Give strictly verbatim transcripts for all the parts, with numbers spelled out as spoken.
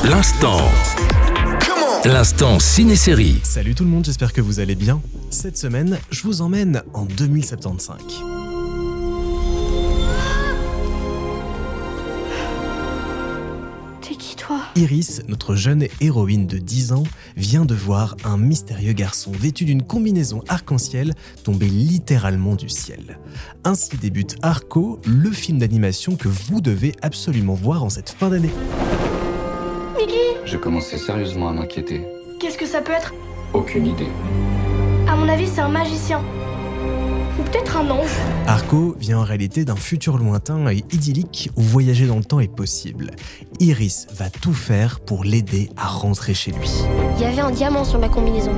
L'instant. L'instant ciné-série. Salut tout le monde, j'espère que vous allez bien. Cette semaine, je vous emmène en deux mille soixante-quinze. T'es qui toi ? Iris, notre jeune héroïne de dix ans, vient de voir un mystérieux garçon vêtu d'une combinaison arc-en-ciel tomber littéralement du ciel. Ainsi débute Arco, le film d'animation que vous devez absolument voir en cette fin d'année. Mickey ? Je commençais sérieusement à m'inquiéter. Qu'est-ce que ça peut être ? Aucune idée. À mon avis, c'est un magicien. Ou peut-être un ange. Arco vient en réalité d'un futur lointain et idyllique où voyager dans le temps est possible. Iris va tout faire pour l'aider à rentrer chez lui. Il y avait un diamant sur ma combinaison.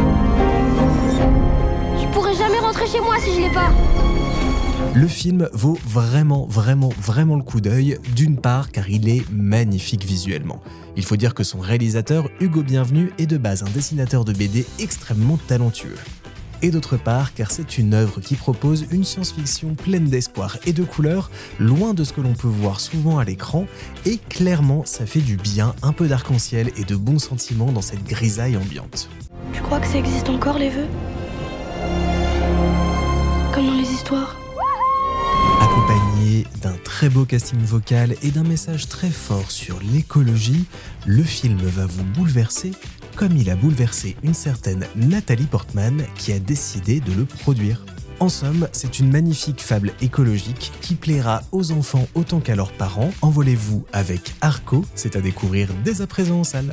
Je pourrais jamais rentrer chez moi si je l'ai pas. Le film vaut vraiment, vraiment, vraiment le coup d'œil, d'une part car il est magnifique visuellement. Il faut dire que son réalisateur, Hugo Bienvenu, est de base un dessinateur de B D extrêmement talentueux. Et d'autre part car c'est une œuvre qui propose une science-fiction pleine d'espoir et de couleurs, loin de ce que l'on peut voir souvent à l'écran, et clairement ça fait du bien, un peu d'arc-en-ciel et de bons sentiments dans cette grisaille ambiante. Tu crois que ça existe encore les vœux ? Comme dans les histoires ? Accompagné d'un très beau casting vocal et d'un message très fort sur l'écologie, le film va vous bouleverser comme il a bouleversé une certaine Nathalie Portman qui a décidé de le produire. En somme, c'est une magnifique fable écologique qui plaira aux enfants autant qu'à leurs parents. Envolez-vous avec Arco, c'est à découvrir dès à présent en salle.